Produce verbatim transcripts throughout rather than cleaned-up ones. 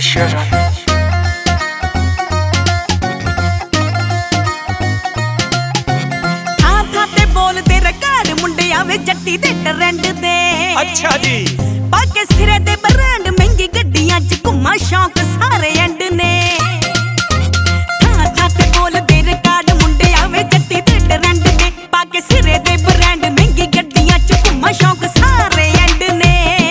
pressure on. ਥਾਂ ਥਾਂ ਤੇ ਬੋਲਦੇ ਰਿਕਾਰਡ ਮੁੰਡਿਆਂ ਵੇ ਜੱਟੀ ਦੇ ਟਰੈਂਡ ਦੇ। ਅੱਛਾ ਜੀ ਪਾ ਕੇ ਸਿਰੇ ਦੇ ਬ੍ਰਾਂਡ ਮਹਿੰਗੀ ਗੱਡੀਆਂ 'ਚ ਘੁੰਮਾ ਸ਼ੌਂਕ ਸਾਰੇ ਐਂਡ ਨੇ। ਥਾਂ ਥਾਂ ਤੇ ਬੋਲਦੇ ਰਿਕਾਰਡ ਮੁੰਡਿਆਂ ਵੇ ਜੱਟੀ ਦੇ ਟਰੈਂਡ ਦੇ। ਪਾ ਕੇ ਸਿਰੇ ਦੇ ਬ੍ਰਾਂਡ ਮਹਿੰਗੀ ਗੱਡੀਆਂ 'ਚ ਘੁੰਮਾ ਸ਼ੌਂਕ ਸਾਰੇ ਐਂਡ ਨੇ।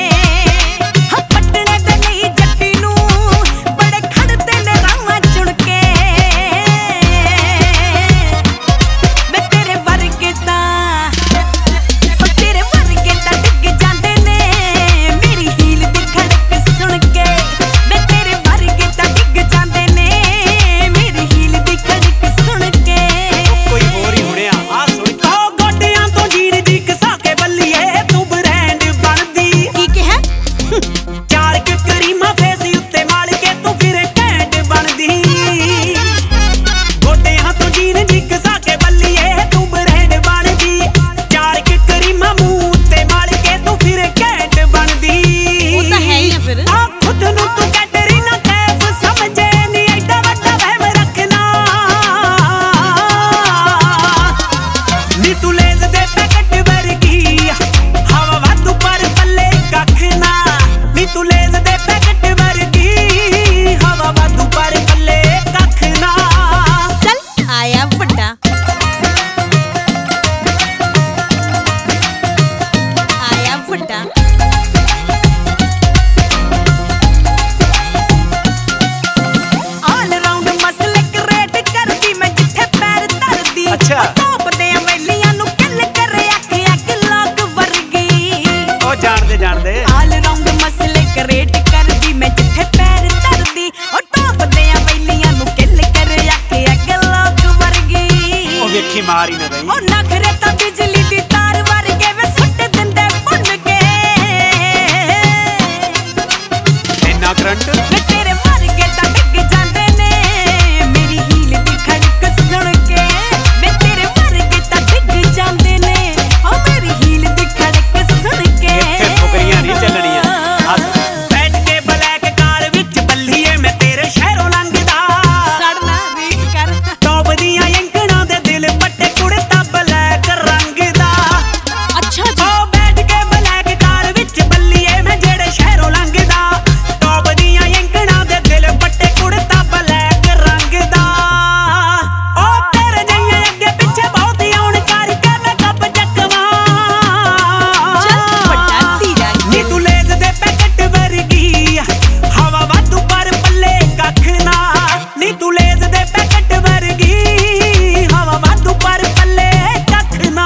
मारी ना गई और नखरे ता बिजली दी तार वर्गे वे सुट दिंदे भुन के। इन्ना करंट वे तेरे वर्गे ता डिग जांदे ने मेरी हील दी खड़क सुन के। वे तेरे वर्गे ता डिग जांदे ने ओ मेरी हील दी खड़क सुन के। इत्थे फुकरियां नहीं चलणियां। बैठ के ब्लैक कार विच बल्लीए मैं तेरे शहरों लंघदा। सड़ना रीस कर टॉप दियां यंकणा दे दिल पट्टे कुड़ता ब्लैक रंग दा। अच्छा जी ओ बैठ के ब्लैक कार विच बल्लीए मैं जेड़े शहरों लंघदा। टॉप दियां यंकणा दे दिल पट्टे कुड़ता ब्लैक रंग दा। ओ तेरे जइयां अगे पिछे बहुत आउण करके मैं कप चकवा। चल पट्टा तीरा नी तू लेज दे पैकेट वर्गी हवा वाधू पर पल्ले कख ना। नी तू लेज दे पैकेट वर्गी हवा वाधू पर पल्ले कख ना।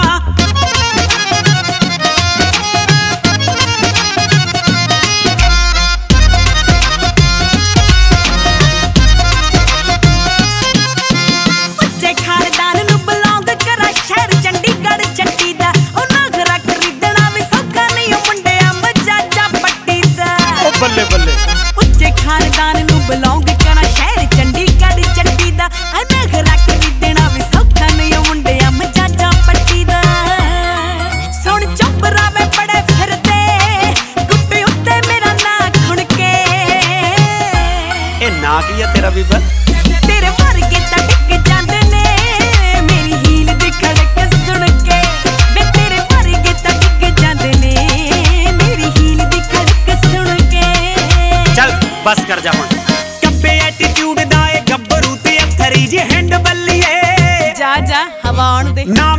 ਉੱਚੇ ਖਾਨਦਾਨ ਨੂੰ ਬਿਲੋਂਗ ਕਰਾਂ ਸ਼ਹਿਰ ਚੰਡੀਗੜ੍ਹ ਚੱਟੀ ਦਾ। ਉਹ ਨਖਰਾ ਖਰੀਦਣਾ ਵੀ ਸੌਖਾ ਨਹੀਂ ਉਹ ਮੁੰਡਿਆਂ ਮਜਾਜਾ ਪੱਟੀ ਦਾ। ओ बल्ले बल्ले ਉੱਚੇ ਖਾਨਦਾਨ ਨੂੰ ਬਿਲੋਂਗ ਕਰਾਂ ਸ਼ਹਿਰ ਚੰਡੀਗੜ੍ਹ ਚੱਟੀ ਦਾ। ਆ ਨਖਰਾ ਖਰੀਦਣਾ ਵੀ ਸੌਖਾ ਨਹੀਂ ਉਹ ਮੁੰਡਿਆਂ ਮਜਾਜਾ ਪੱਟੀ ਦਾ। ਸੁਣ ਚੁੱਪ ਰਾਵੇ ਬੜੇ ਫਿਰਦੇ ਗੁੱਟੇ ਉੱਤੇ ਮੇਰਾ ਨਾਂ ਖੁਣ ਕੇ। ए ना की है तेरा बीबा ਤੇਰੇ ਵਰਗੇ ਤਾਂ ਡਿੱਗ ਜਾਂਦੇ ਨੇ ਮੇਰੀ ਹੀਲ ਦੀ ਖੜਕ ਸੁਣ ਕੇ। ਵੇ ਤੇਰੇ ਵਰਗੇ ਤਾਂ ਡਿੱਗ ਜਾਂਦੇ ਨੇ ਮੇਰੀ ਹੀਲ ਦੀ ਖੜਕ ਸੁਣ ਕੇ। चल बस कर जा हुण। कब्बे एटीट्यूड दा ए गब्बरू ते अथरी जे हैंड बल्लीए। ਜਾ ਜਾ ਹਵਾ ਆਉਣ ਦੇ ना